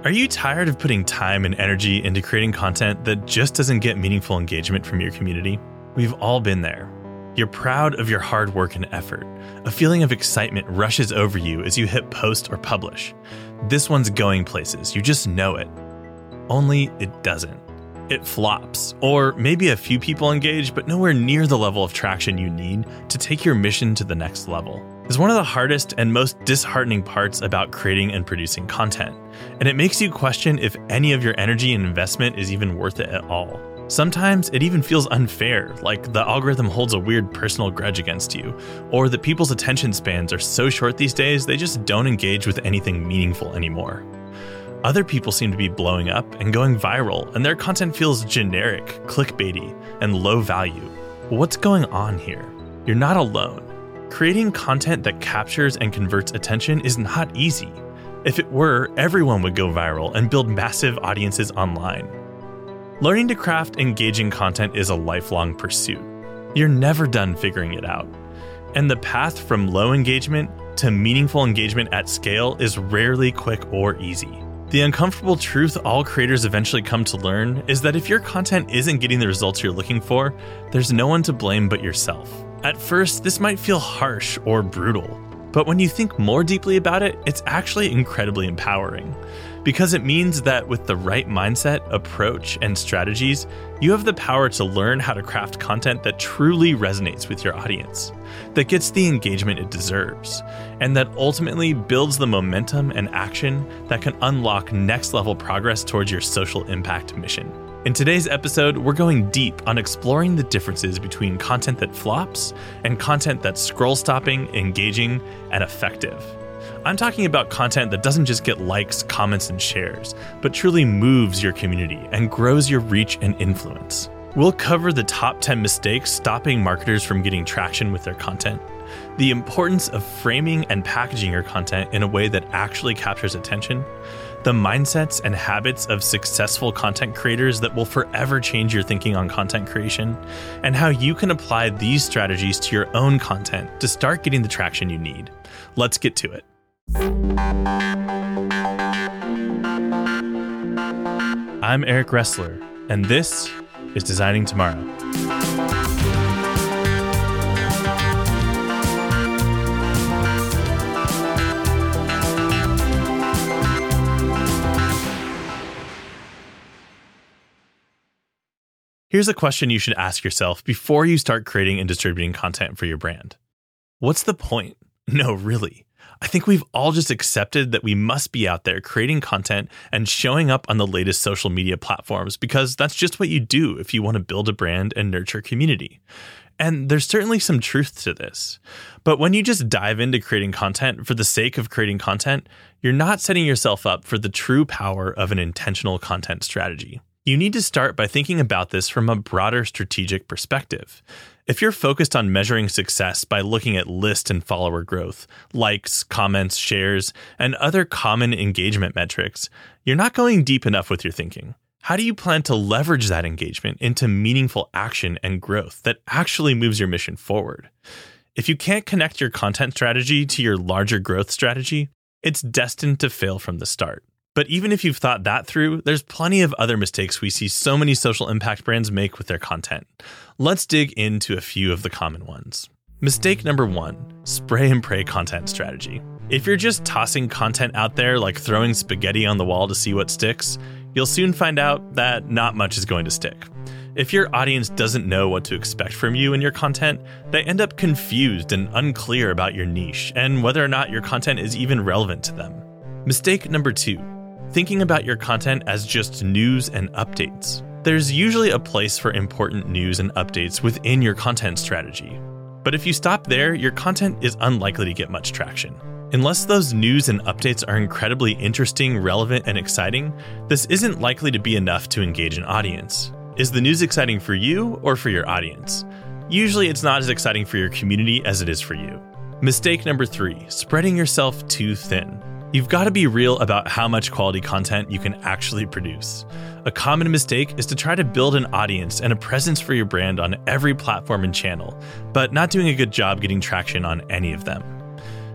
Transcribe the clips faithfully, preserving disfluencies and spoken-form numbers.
Are you tired of putting time and energy into creating content that just doesn't get meaningful engagement from your community? We've all been there. You're proud of your hard work and effort. A feeling of excitement rushes over you as you hit post or publish. This one's going places, you just know it. Only it doesn't. It flops, or maybe a few people engage, but nowhere near the level of traction you need to take your mission to the next level. It's one of the hardest and most disheartening parts about creating and producing content, and it makes you question if any of your energy and investment is even worth it at all. Sometimes it even feels unfair, like the algorithm holds a weird personal grudge against you, or that people's attention spans are so short these days they just don't engage with anything meaningful anymore. Other people seem to be blowing up and going viral, and their content feels generic, clickbaity, and low value. What's going on here? You're not alone. Creating content that captures and converts attention is not easy. If it were, everyone would go viral and build massive audiences online. Learning to craft engaging content is a lifelong pursuit. You're never done figuring it out. And the path from low engagement to meaningful engagement at scale is rarely quick or easy. The uncomfortable truth all creators eventually come to learn is that if your content isn't getting the results you're looking for, there's no one to blame but yourself. At first, this might feel harsh or brutal, but when you think more deeply about it, it's actually incredibly empowering. Because it means that with the right mindset, approach, and strategies, you have the power to learn how to craft content that truly resonates with your audience, that gets the engagement it deserves, and that ultimately builds the momentum and action that can unlock next-level progress towards your social impact mission. In today's episode, we're going deep on exploring the differences between content that flops and content that's scroll-stopping, engaging, and effective. I'm talking about content that doesn't just get likes, comments, and shares, but truly moves your community and grows your reach and influence. We'll cover the top ten mistakes stopping marketers from getting traction with their content, the importance of framing and packaging your content in a way that actually captures attention, the mindsets and habits of successful content creators that will forever change your thinking on content creation, and how you can apply these strategies to your own content to start getting the traction you need. Let's get to it. I'm Eric Ressler, and this is Designing Tomorrow. Here's a question you should ask yourself before you start creating and distributing content for your brand. What's the point? No, really. I think we've all just accepted that we must be out there creating content and showing up on the latest social media platforms because that's just what you do if you want to build a brand and nurture community. And there's certainly some truth to this. But when you just dive into creating content for the sake of creating content, you're not setting yourself up for the true power of an intentional content strategy. You need to start by thinking about this from a broader strategic perspective. If you're focused on measuring success by looking at list and follower growth, likes, comments, shares, and other common engagement metrics, you're not going deep enough with your thinking. How do you plan to leverage that engagement into meaningful action and growth that actually moves your mission forward? If you can't connect your content strategy to your larger growth strategy, it's destined to fail from the start. But even if you've thought that through, there's plenty of other mistakes we see so many social impact brands make with their content. Let's dig into a few of the common ones. Mistake number one, spray and pray content strategy. If you're just tossing content out there like throwing spaghetti on the wall to see what sticks, you'll soon find out that not much is going to stick. If your audience doesn't know what to expect from you and your content, they end up confused and unclear about your niche and whether or not your content is even relevant to them. Mistake number two, thinking about your content as just news and updates. There's usually a place for important news and updates within your content strategy. But if you stop there, your content is unlikely to get much traction. Unless those news and updates are incredibly interesting, relevant, and exciting, this isn't likely to be enough to engage an audience. Is the news exciting for you or for your audience? Usually it's not as exciting for your community as it is for you. Mistake number three, spreading yourself too thin. You've got to be real about how much quality content you can actually produce. A common mistake is to try to build an audience and a presence for your brand on every platform and channel, but not doing a good job getting traction on any of them.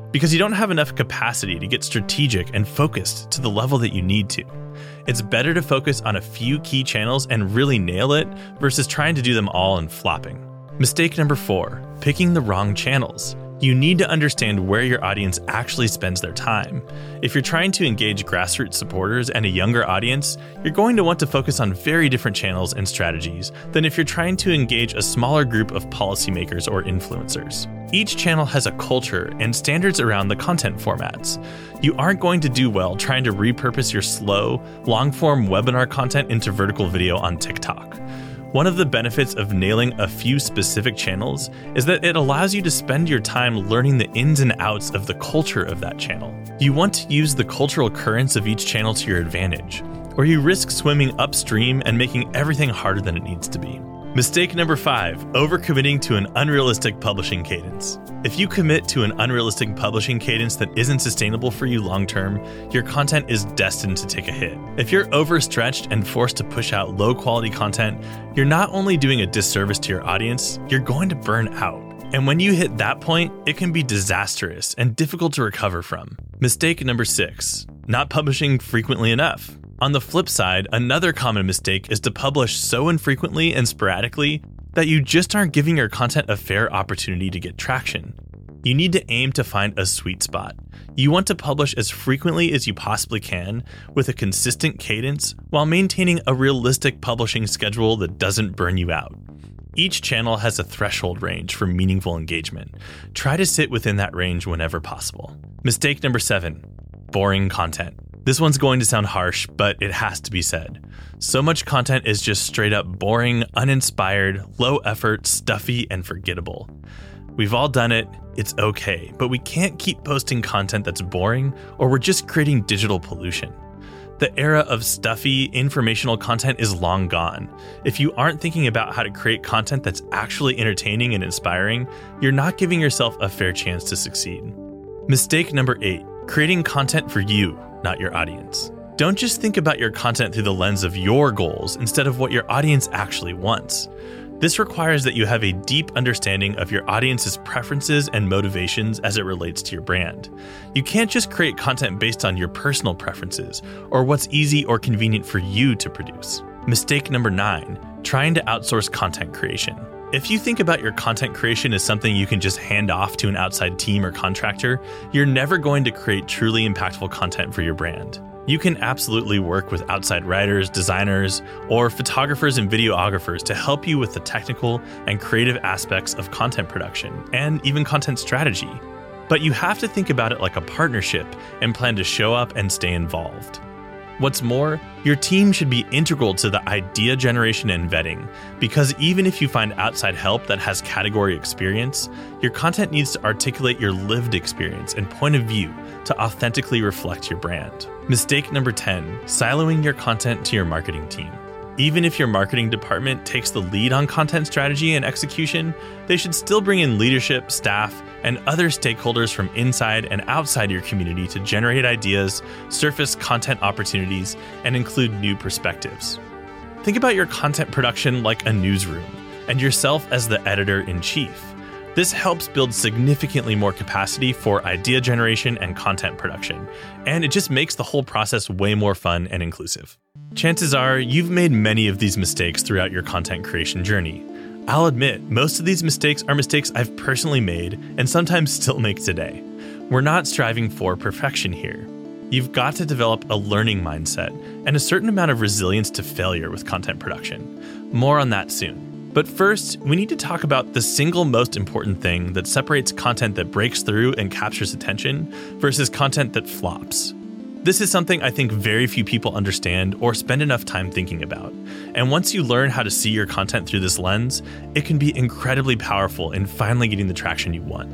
because you don't have enough capacity to get strategic and focused to the level that you need to. It's better to focus on a few key channels and really nail it versus trying to do them all and flopping. Mistake number four, picking the wrong channels. You need to understand where your audience actually spends their time. If you're trying to engage grassroots supporters and a younger audience, you're going to want to focus on very different channels and strategies than if you're trying to engage a smaller group of policymakers or influencers. Each channel has a culture and standards around the content formats. You aren't going to do well trying to repurpose your slow, long-form webinar content into vertical video on TikTok. One of the benefits of nailing a few specific channels is that it allows you to spend your time learning the ins and outs of the culture of that channel. You want to use the cultural currents of each channel to your advantage, or you risk swimming upstream and making everything harder than it needs to be. Mistake number five, overcommitting to an unrealistic publishing cadence. If you commit to an unrealistic publishing cadence that isn't sustainable for you long-term, your content is destined to take a hit. If you're overstretched and forced to push out low-quality content, you're not only doing a disservice to your audience, you're going to burn out. And when you hit that point, it can be disastrous and difficult to recover from. Mistake number six, not publishing frequently enough. On the flip side, another common mistake is to publish so infrequently and sporadically that you just aren't giving your content a fair opportunity to get traction. You need to aim to find a sweet spot. You want to publish as frequently as you possibly can with a consistent cadence while maintaining a realistic publishing schedule that doesn't burn you out. Each channel has a threshold range for meaningful engagement. Try to sit within that range whenever possible. Mistake number seven, boring content. This one's going to sound harsh, but it has to be said. So much content is just straight up boring, uninspired, low effort, stuffy, and forgettable. We've all done it, it's okay, but we can't keep posting content that's boring or we're just creating digital pollution. The era of stuffy, informational content is long gone. If you aren't thinking about how to create content that's actually entertaining and inspiring, you're not giving yourself a fair chance to succeed. Mistake number eight, creating content for you, not your audience. Don't just think about your content through the lens of your goals instead of what your audience actually wants. This requires that you have a deep understanding of your audience's preferences and motivations as it relates to your brand. You can't just create content based on your personal preferences or what's easy or convenient for you to produce. Mistake number nine, trying to outsource content creation. If you think about your content creation as something you can just hand off to an outside team or contractor, you're never going to create truly impactful content for your brand. You can absolutely work with outside writers, designers, or photographers and videographers to help you with the technical and creative aspects of content production and even content strategy. But you have to think about it like a partnership and plan to show up and stay involved. What's more, your team should be integral to the idea generation and vetting, because even if you find outside help that has category experience, your content needs to articulate your lived experience and point of view to authentically reflect your brand. Mistake number ten, siloing your content to your marketing team. Even if your marketing department takes the lead on content strategy and execution, they should still bring in leadership, staff, and other stakeholders from inside and outside your community to generate ideas, surface content opportunities, and include new perspectives. Think about your content production like a newsroom, and yourself as the editor-in-chief. This helps build significantly more capacity for idea generation and content production, and it just makes the whole process way more fun and inclusive. Chances are you've made many of these mistakes throughout your content creation journey. I'll admit, most of these mistakes are mistakes I've personally made and sometimes still make today. We're not striving for perfection here. You've got to develop a learning mindset and a certain amount of resilience to failure with content production. More on that soon. But first, we need to talk about the single most important thing that separates content that breaks through and captures attention versus content that flops. This is something I think very few people understand or spend enough time thinking about. And once you learn how to see your content through this lens, it can be incredibly powerful in finally getting the traction you want.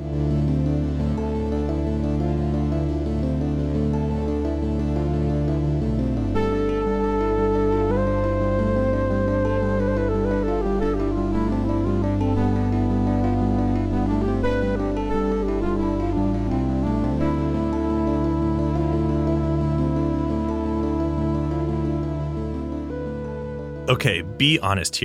Okay, be honest here.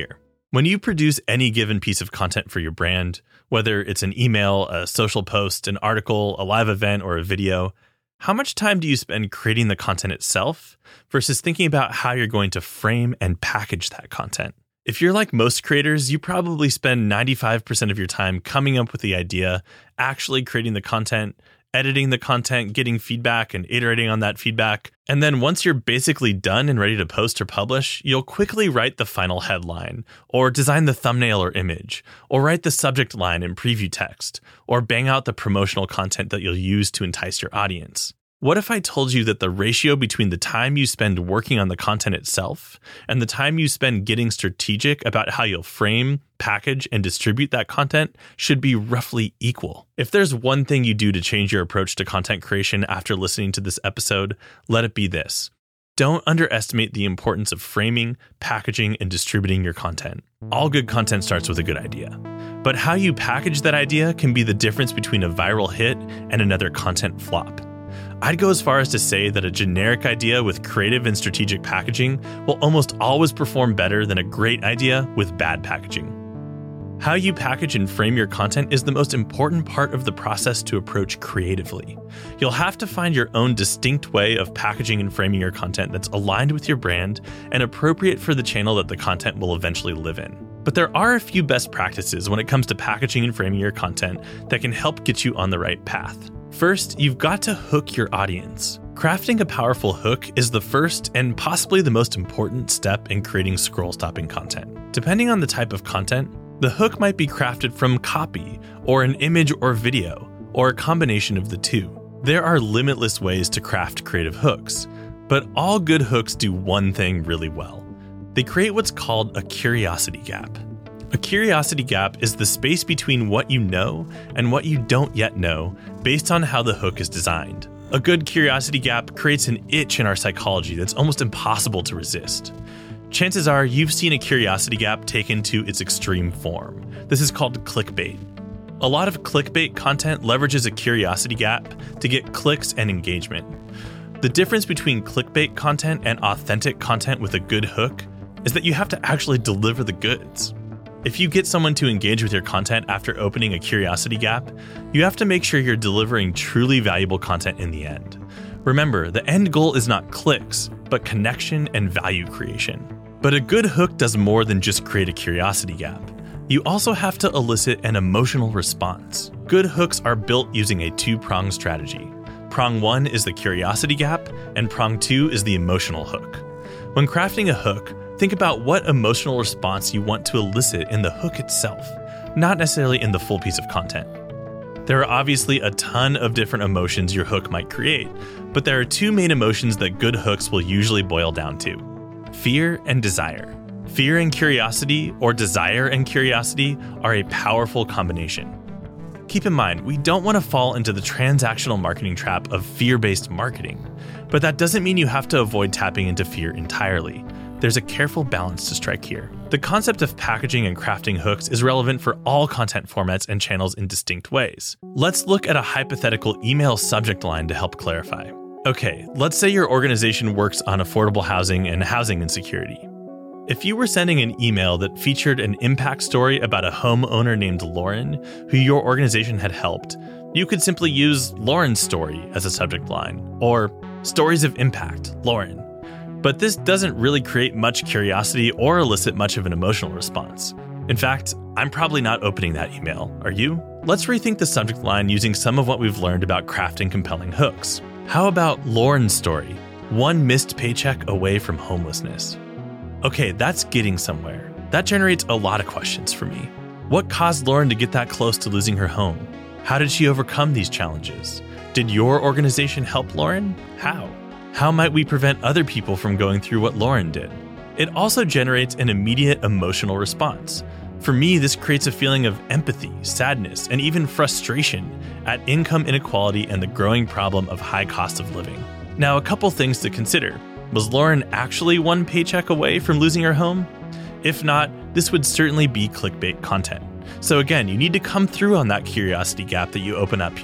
When you produce any given piece of content for your brand, whether it's an email, a social post, an article, a live event, or a video, how much time do you spend creating the content itself versus thinking about how you're going to frame and package that content? If you're like most creators, you probably spend ninety-five percent of your time coming up with the idea, actually creating the content, editing the content, getting feedback, and iterating on that feedback. And then once you're basically done and ready to post or publish, you'll quickly write the final headline, or design the thumbnail or image, or write the subject line and preview text, or bang out the promotional content that you'll use to entice your audience. What if I told you that the ratio between the time you spend working on the content itself and the time you spend getting strategic about how you'll frame, package, and distribute that content should be roughly equal? If there's one thing you do to change your approach to content creation after listening to this episode, let it be this. Don't underestimate the importance of framing, packaging, and distributing your content. All good content starts with a good idea. But how you package that idea can be the difference between a viral hit and another content flop. I'd go as far as to say that a generic idea with creative and strategic packaging will almost always perform better than a great idea with bad packaging. How you package and frame your content is the most important part of the process to approach creatively. You'll have to find your own distinct way of packaging and framing your content that's aligned with your brand and appropriate for the channel that the content will eventually live in. But there are a few best practices when it comes to packaging and framing your content that can help get you on the right path. First, you've got to hook your audience. Crafting a powerful hook is the first and possibly the most important step in creating scroll-stopping content. Depending on the type of content, the hook might be crafted from copy, or an image or video, or a combination of the two. There are limitless ways to craft creative hooks, but all good hooks do one thing really well. They create what's called a curiosity gap. A curiosity gap is the space between what you know and what you don't yet know based on how the hook is designed. A good curiosity gap creates an itch in our psychology that's almost impossible to resist. Chances are you've seen a curiosity gap taken to its extreme form. This is called clickbait. A lot of clickbait content leverages a curiosity gap to get clicks and engagement. The difference between clickbait content and authentic content with a good hook is that you have to actually deliver the goods. If you get someone to engage with your content after opening a curiosity gap, you have to make sure you're delivering truly valuable content in the end. Remember, the end goal is not clicks, but connection and value creation. But a good hook does more than just create a curiosity gap. You also have to elicit an emotional response. Good hooks are built using a two-pronged strategy. Prong one is the curiosity gap, and prong two is the emotional hook. When crafting a hook, think about what emotional response you want to elicit in the hook itself, not necessarily in the full piece of content. There are obviously a ton of different emotions your hook might create, but there are two main emotions that good hooks will usually boil down to: fear and desire. Fear and curiosity, or desire and curiosity, are a powerful combination. Keep in mind, we don't want to fall into the transactional marketing trap of fear-based marketing, but that doesn't mean you have to avoid tapping into fear entirely. There's a careful balance to strike here. The concept of packaging and crafting hooks is relevant for all content formats and channels in distinct ways. Let's look at a hypothetical email subject line to help clarify. Okay, let's say your organization works on affordable housing and housing insecurity. If you were sending an email that featured an impact story about a homeowner named Lauren, who your organization had helped, you could simply use Lauren's story as a subject line, or Stories of Impact, Lauren. But this doesn't really create much curiosity or elicit much of an emotional response. In fact, I'm probably not opening that email. Are you? Let's rethink the subject line using some of what we've learned about crafting compelling hooks. How about Lauren's story? One missed paycheck away from homelessness. Okay, that's getting somewhere. That generates a lot of questions for me. What caused Lauren to get that close to losing her home? How did she overcome these challenges? Did your organization help Lauren? How? How might we prevent other people from going through what Lauren did? It also generates an immediate emotional response. For me, this creates a feeling of empathy, sadness, and even frustration at income inequality and the growing problem of high cost of living. Now, a couple things to consider. Was Lauren actually one paycheck away from losing her home? If not, this would certainly be clickbait content. So again, you need to come through on that curiosity gap that you open up here.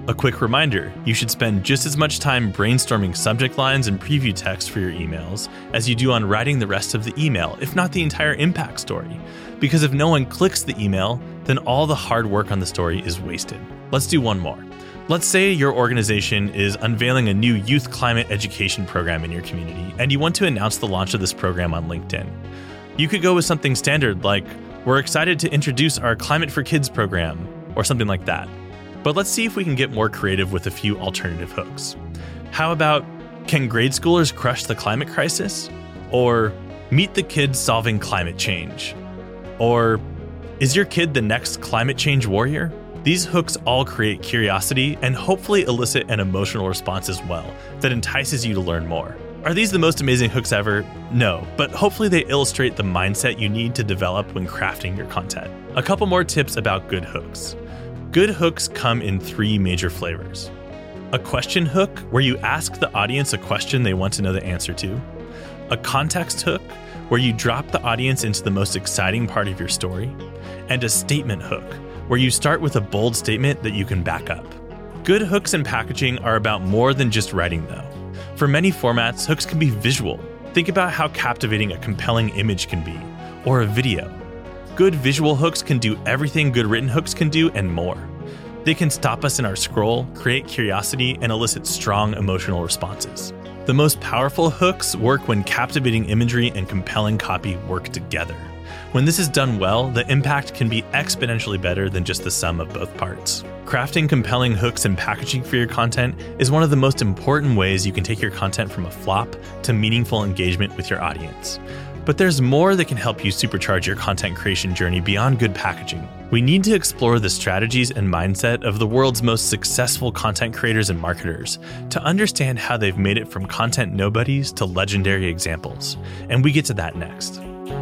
A quick reminder, you should spend just as much time brainstorming subject lines and preview text for your emails as you do on writing the rest of the email, if not the entire impact story. Because if no one clicks the email, then all the hard work on the story is wasted. Let's do one more. Let's say your organization is unveiling a new youth climate education program in your community, and you want to announce the launch of this program on LinkedIn. You could go with something standard like, "We're excited to introduce our Climate for Kids program," or something like that. But let's see if we can get more creative with a few alternative hooks. How about, "Can grade schoolers crush the climate crisis?" Or, "Meet the kids solving climate change." Or, "Is your kid the next climate change warrior?" These hooks all create curiosity and hopefully elicit an emotional response as well that entices you to learn more. Are these the most amazing hooks ever? No, but hopefully they illustrate the mindset you need to develop when crafting your content. A couple more tips about good hooks. Good hooks come in three major flavors. A question hook, where you ask the audience a question they want to know the answer to. A context hook, where you drop the audience into the most exciting part of your story. And a statement hook, where you start with a bold statement that you can back up. Good hooks and packaging are about more than just writing, though. For many formats, hooks can be visual. Think about how captivating a compelling image can be, or a video. Good visual hooks can do everything good written hooks can do and more. They can stop us in our scroll, create curiosity, and elicit strong emotional responses. The most powerful hooks work when captivating imagery and compelling copy work together. When this is done well, the impact can be exponentially better than just the sum of both parts. Crafting compelling hooks and packaging for your content is one of the most important ways you can take your content from a flop to meaningful engagement with your audience. But there's more that can help you supercharge your content creation journey beyond good packaging. We need to explore the strategies and mindset of the world's most successful content creators and marketers to understand how they've made it from content nobodies to legendary examples. And we get to that next.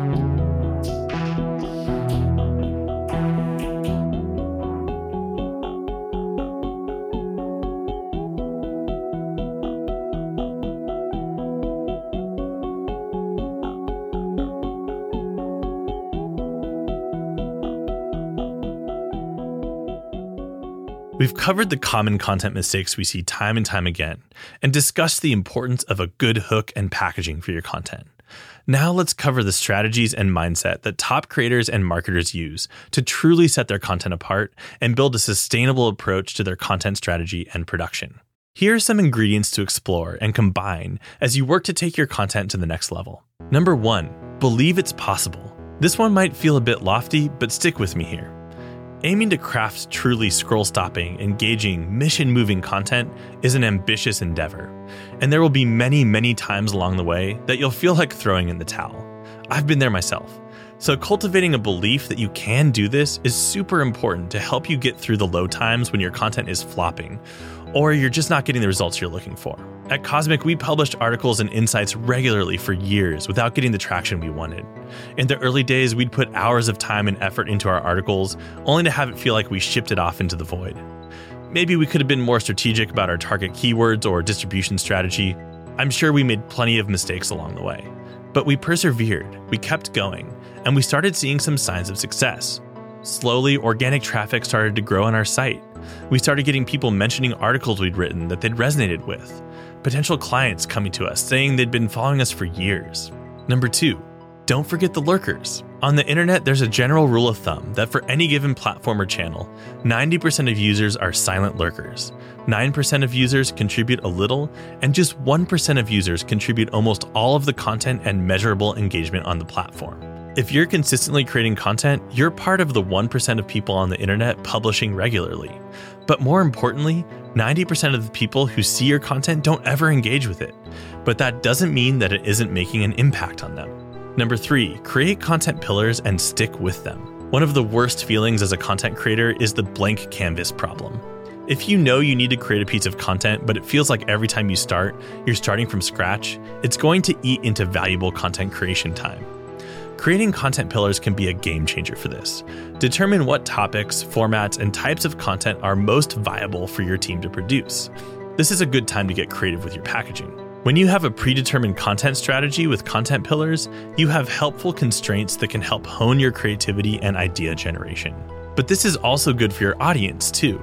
We've covered the common content mistakes we see time and time again, and discussed the importance of a good hook and packaging for your content. Now let's cover the strategies and mindset that top creators and marketers use to truly set their content apart and build a sustainable approach to their content strategy and production. Here are some ingredients to explore and combine as you work to take your content to the next level. Number one, believe it's possible. This one might feel a bit lofty, but stick with me here. Aiming to craft truly scroll-stopping, engaging, mission-moving content is an ambitious endeavor, and there will be many, many times along the way that you'll feel like throwing in the towel. I've been there myself. So cultivating a belief that you can do this is super important to help you get through the low times when your content is flopping, or you're just not getting the results you're looking for. At Cosmic, we published articles and insights regularly for years without getting the traction we wanted. In the early days, we'd put hours of time and effort into our articles, only to have it feel like we shipped it off into the void. Maybe we could have been more strategic about our target keywords or distribution strategy. I'm sure we made plenty of mistakes along the way. But we persevered, we kept going, and we started seeing some signs of success. Slowly, organic traffic started to grow on our site. We started getting people mentioning articles we'd written that they'd resonated with. Potential clients coming to us saying they'd been following us for years. Number two, don't forget the lurkers. On the internet, there's a general rule of thumb that for any given platform or channel, ninety percent of users are silent lurkers. nine percent of users contribute a little, and just one percent of users contribute almost all of the content and measurable engagement on the platform. If you're consistently creating content, you're part of the one percent of people on the internet publishing regularly. But more importantly, ninety percent of the people who see your content don't ever engage with it. But that doesn't mean that it isn't making an impact on them. Number three, create content pillars and stick with them. One of the worst feelings as a content creator is the blank canvas problem. If you know you need to create a piece of content, but it feels like every time you start, you're starting from scratch, it's going to eat into valuable content creation time. Creating content pillars can be a game changer for this. Determine what topics, formats, and types of content are most viable for your team to produce. This is a good time to get creative with your packaging. When you have a predetermined content strategy with content pillars, you have helpful constraints that can help hone your creativity and idea generation. But this is also good for your audience too.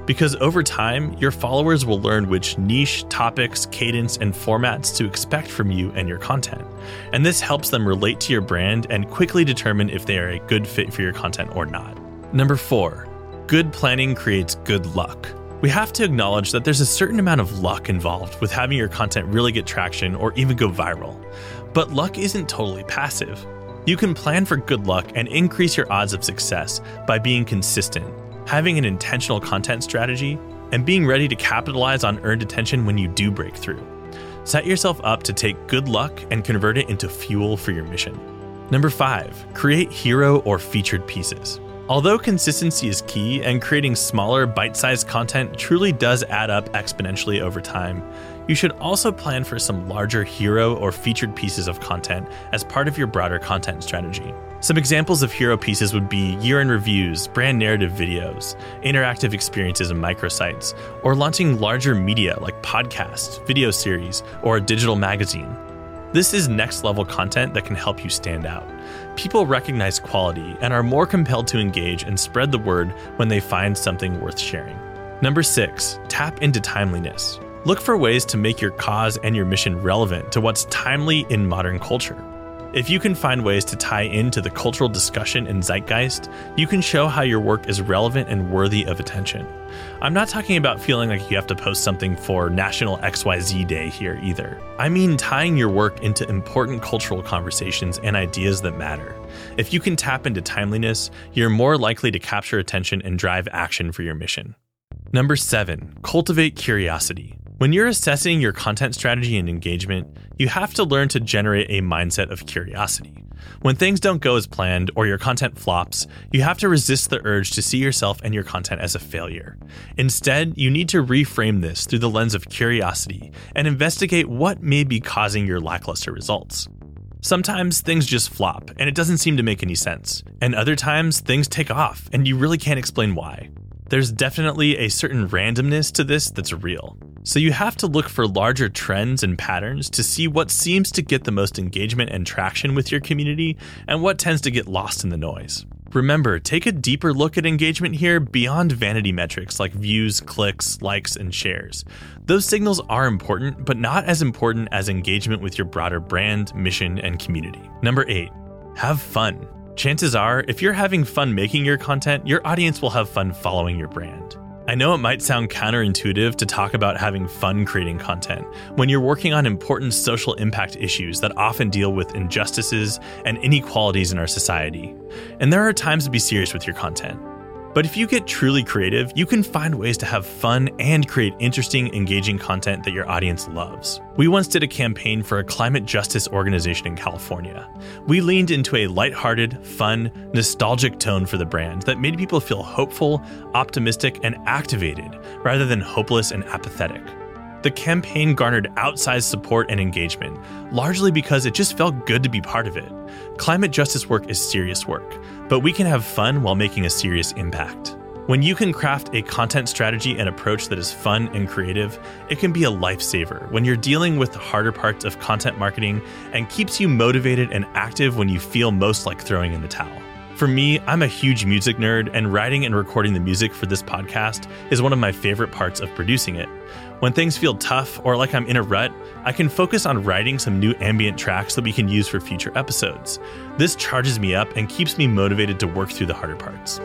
because over time, your followers will learn which niche, topics, cadence, and formats to expect from you and your content. And this helps them relate to your brand and quickly determine if they are a good fit for your content or not. Number four, good planning creates good luck. We have to acknowledge that there's a certain amount of luck involved with having your content really get traction or even go viral. But luck isn't totally passive. You can plan for good luck and increase your odds of success by being consistent, having an intentional content strategy, and being ready to capitalize on earned attention when you do break through. Set yourself up to take good luck and convert it into fuel for your mission. Number five, create hero or featured pieces. Although consistency is key and creating smaller, bite-sized content truly does add up exponentially over time, you should also plan for some larger hero or featured pieces of content as part of your broader content strategy. Some examples of hero pieces would be year-end reviews, brand narrative videos, interactive experiences and microsites, or launching larger media like podcasts, video series, or a digital magazine. This is next-level content that can help you stand out. People recognize quality and are more compelled to engage and spread the word when they find something worth sharing. Number six, tap into timeliness. Look for ways to make your cause and your mission relevant to what's timely in modern culture. If you can find ways to tie into the cultural discussion and zeitgeist, you can show how your work is relevant and worthy of attention. I'm not talking about feeling like you have to post something for National X Y Z Day here either. I mean tying your work into important cultural conversations and ideas that matter. If you can tap into timeliness, you're more likely to capture attention and drive action for your mission. Number seven, cultivate curiosity. When you're assessing your content strategy and engagement, you have to learn to generate a mindset of curiosity. When things don't go as planned or your content flops, you have to resist the urge to see yourself and your content as a failure. Instead, you need to reframe this through the lens of curiosity and investigate what may be causing your lackluster results. Sometimes things just flop and it doesn't seem to make any sense, and other times things take off and you really can't explain why. There's definitely a certain randomness to this that's real. So you have to look for larger trends and patterns to see what seems to get the most engagement and traction with your community and what tends to get lost in the noise. Remember, take a deeper look at engagement here beyond vanity metrics like views, clicks, likes, and shares. Those signals are important, but not as important as engagement with your broader brand, mission, and community. Number eight, have fun. Chances are, if you're having fun making your content, your audience will have fun following your brand. I know it might sound counterintuitive to talk about having fun creating content when you're working on important social impact issues that often deal with injustices and inequalities in our society. And there are times to be serious with your content. But if you get truly creative, you can find ways to have fun and create interesting, engaging content that your audience loves. We once did a campaign for a climate justice organization in California. We leaned into a lighthearted, fun, nostalgic tone for the brand that made people feel hopeful, optimistic, and activated rather than hopeless and apathetic. The campaign garnered outsized support and engagement, largely because it just felt good to be part of it. Climate justice work is serious work, but we can have fun while making a serious impact. When you can craft a content strategy and approach that is fun and creative, it can be a lifesaver when you're dealing with the harder parts of content marketing and keeps you motivated and active when you feel most like throwing in the towel. For me, I'm a huge music nerd, and writing and recording the music for this podcast is one of my favorite parts of producing it. When things feel tough or like I'm in a rut, I can focus on writing some new ambient tracks that we can use for future episodes. This charges me up and keeps me motivated to work through the harder parts.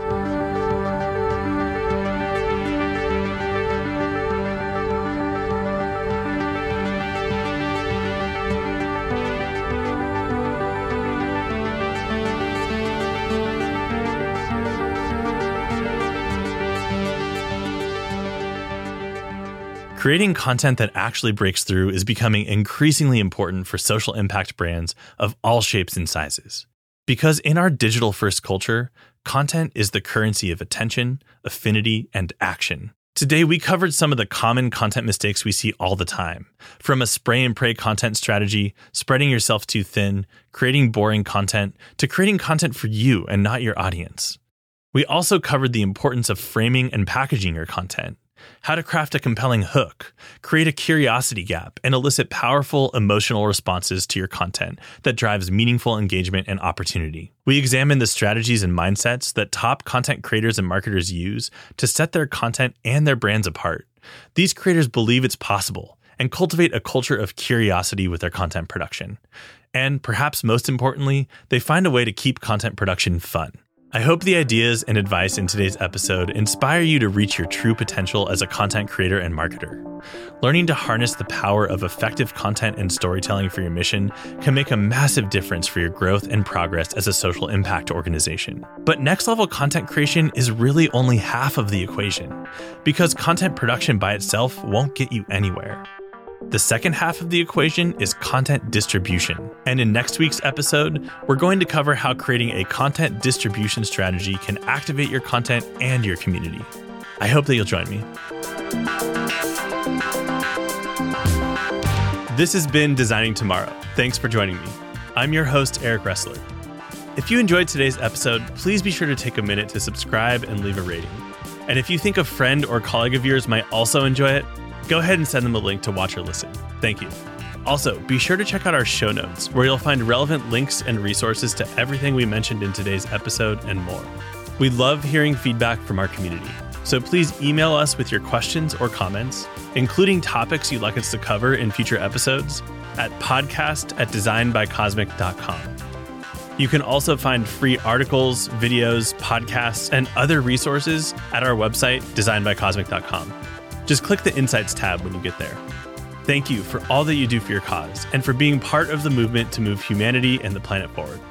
Creating content that actually breaks through is becoming increasingly important for social impact brands of all shapes and sizes. Because in our digital-first culture, content is the currency of attention, affinity, and action. Today, we covered some of the common content mistakes we see all the time, from a spray and pray content strategy, spreading yourself too thin, creating boring content, to creating content for you and not your audience. We also covered the importance of framing and packaging your content. how to craft a compelling hook, create a curiosity gap, and elicit powerful emotional responses to your content that drives meaningful engagement and opportunity. We examine the strategies and mindsets that top content creators and marketers use to set their content and their brands apart. These creators believe it's possible and cultivate a culture of curiosity with their content production. And perhaps most importantly, they find a way to keep content production fun. I hope the ideas and advice in today's episode inspire you to reach your true potential as a content creator and marketer. Learning to harness the power of effective content and storytelling for your mission can make a massive difference for your growth and progress as a social impact organization. But next level content creation is really only half of the equation, because content production by itself won't get you anywhere. The second half of the equation is content distribution. And in next week's episode, we're going to cover how creating a content distribution strategy can activate your content and your community. I hope that you'll join me. This has been Designing Tomorrow. Thanks for joining me. I'm your host, Eric Ressler. If you enjoyed today's episode, please be sure to take a minute to subscribe and leave a rating. And if you think a friend or colleague of yours might also enjoy it, go ahead and send them a link to watch or listen. Thank you. Also, be sure to check out our show notes, where you'll find relevant links and resources to everything we mentioned in today's episode and more. We love hearing feedback from our community, so please email us with your questions or comments, including topics you'd like us to cover in future episodes, at podcast at design by cosmic dot com. You can also find free articles, videos, podcasts, and other resources at our website, design by cosmic dot com. Just click the Insights tab when you get there. Thank you for all that you do for your cause and for being part of the movement to move humanity and the planet forward.